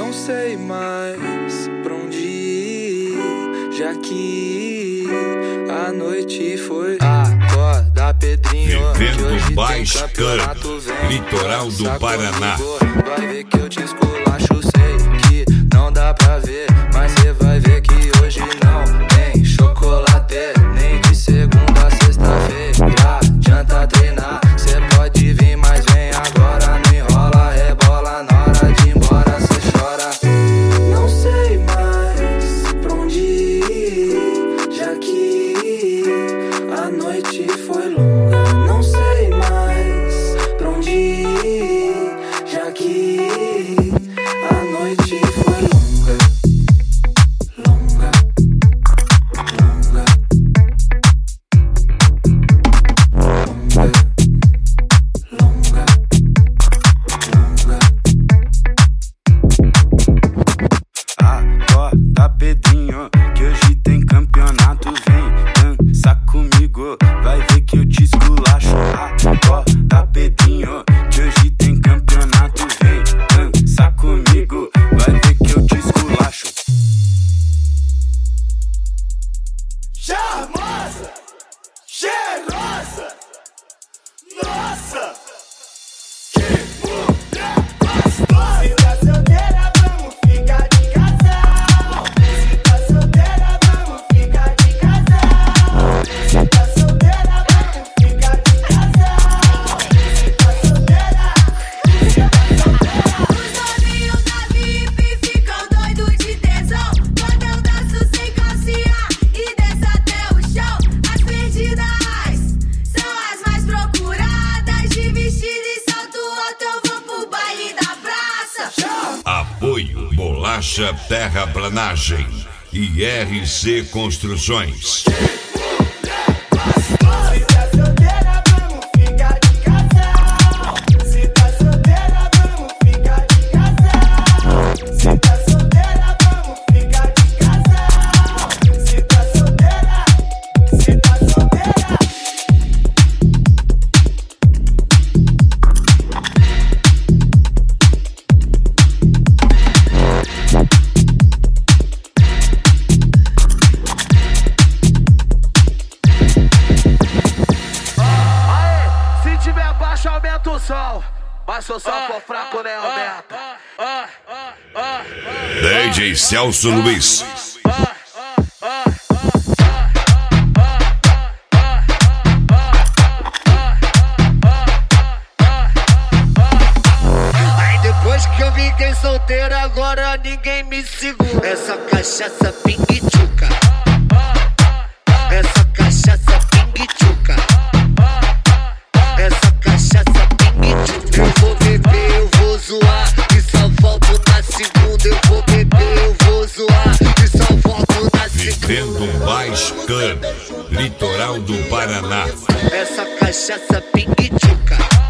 Não sei mais pra onde ir, já que a noite foi. Acorda, Pedrinho, vivendo Baixo Campo, litoral do Paraná. Vai ver que eu te esculacho, sei que não dá pra ver, mas cê vai ver que hoje não tem chocolate, nem de segunda a sexta-feira. Adianta treinar, cê pode vir, mas vem agora. Não enrola, rebola, na hora de ir embora cê chora. Não sei mais pra onde ir, já que a noite foi longa. Não sei mais pra onde ir, já que a noite foi longa. Longa, longa, longa, longa, longa. Acorda, Pedrinho, que hoje tem campeonato. Vem dançar comigo, vai ver que eu te esculacho. Acorda, Pedrinho, que hoje tem campeonato. Vem dançar comigo, vai ver que eu te esculacho. Charmosa, cheirosa, nossa, que mulher gostosa. Se tá solteira, vamos ficar de casal. Se tá solteira, vamos ficar de casal. Se tá solteira, vamos ficar de casal. Se tá solteira, Os novinhos da VIP ficam doidos de tesão quando eu danço sem calcinha e desço até o chão. As perdidas são as mais procuradas, de vestido e salto alto eu vou pro baile da praça. Apoio Bolacha Terraplanagem e RC Construções. se tá solteira, vamos ficar de casal. Se tá solteira, vamos ficar de casal. Se tá solteira, vamos ficar de casal. Se tá solteira, se tá solteira. Aê, se tiver baixo, aumenta o som. Mas se o som for fraco, nem aumenta. DJ Celso Luiz. Aí depois que eu fiquei solteiro, agora ninguém me segura. Essa cachaça pingue-tchuca. Essa cachaça pingue-tchuca. Essa cachaça pingue-tchuca. Eu vou beber, eu vou zoar, e só volto na segunda. Eu vou beber, eu vou zoar, e só volto na segunda. Vivendo Baixo Campo, litoral do Paraná. Essa cachaça pingue-tchuca.